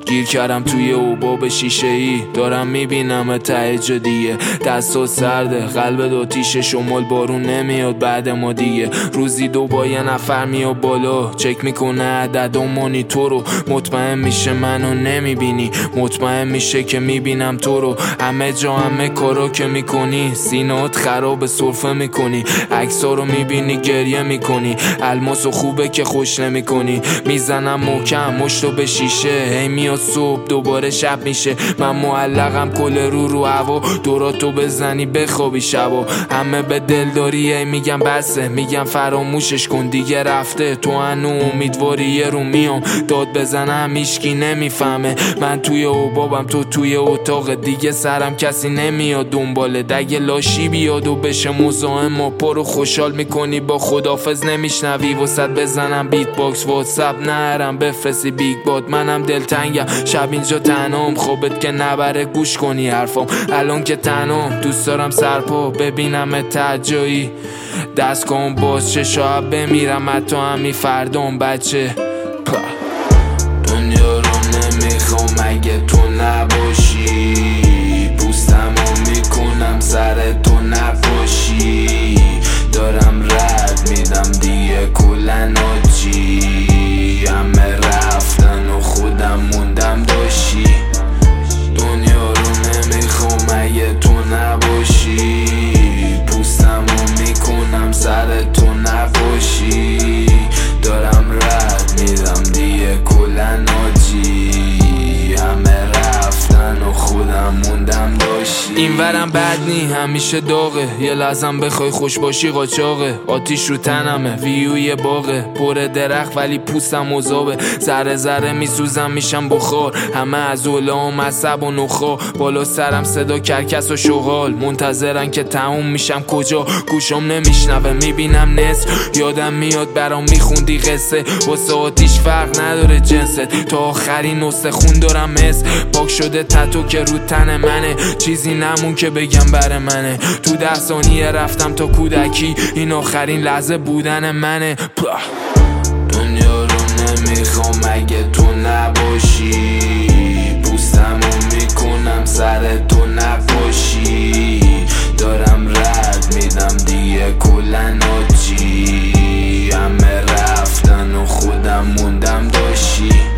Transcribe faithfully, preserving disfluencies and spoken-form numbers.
گیر کردم توی اوباب شیشه ای، دارم میبینم ته جا دیگه. دستات سرده، قلب دو تیشه، شمال بارون نمیاد بعد ما دیگه. روزی دو با یه نفر میاد بالا، چک میکنه عدد و مانیتور رو. مطمئن میشه منو نمیبینی، مطمئن میشه که میبینم تو رو. همه جا همه کارا که میکنی، سینات خراب سرفه میکنی. عکسا رو میبینی گریه میکنی، الماسو خوبه که خوش نمیکنی. میزنم محکم مشتو به شیشه، هی میاد صبح دوباره شب میشه. من معلقم کل رو رو هوا، دوراتو بزنی بخوابی شبا. همه به دلداری هی میگم بسه، میگم فراموشش کن دیگه رفته. تو هنو امیدواری یه رو میام داد بزنم هیچکی نمیفهمه. من توی اوبابم تو توی اتاق دیگه، سرم کسی نمیاد دنباله. دگه لاشی بیاد و بشه مزاحم ما، پرو خوشحال میکنی با خدافز نمیشنوی. وسط بزنم بیت باکس واتساپ نرم بفرستی بیگ باد. منم دلتنگم شب اینجا تنام، خوبت که نبره گوش کنی حرفام. الان که تنام دوست دارم سرپا ببینم تجایی. دست کن باز چه شاید بمیرم حتی همی فردام بچه. دنیا رو نمیخوام اگه تو نباشی، پوستمو میکنم سر تو نباشی. دارم رد میدم دیگه کلن آجی، همه رفتن و خودم موندم داشی. دنیا رو نمیخوام اگه تو نباشی، پوستمو میکنم سر تو نباشی. دارم رد میدم دیگه کلن آجی، همه رفتن و خودم موندم داشی. این ورم بد نی همیشه داغه، یه لحظم بخوای خوش باشی قاچاقه. آتیش رو تنمه ویوی باغه، پر درخت ولی پوستم مذابه. ذره ذره میسوزم میشم بخار، همه از علام عصب و نخا. بالا سرم صدا کرکس و شغال، منتظرن که تموم میشم کجا. گوشم نمیشنوه میبینم نصف، یادم میاد برام میخوندی قصه. واسه آتیش فرق نداره جنست، تا آخرین نسخه خون دارم مثل پاک شده تتو که رو تن منه. چیزی نمون که بگم بر منه، تو ده ثانیه رفتم تا کودکی، این آخرین لحظه بودن منه. دنیا رو نمیخوام اگه تو نباشی، پوستمو میکنم سر تو نباشی. دارم رد میدم دیگه کلن آجی، همه رفتن و خودم موندم داشی.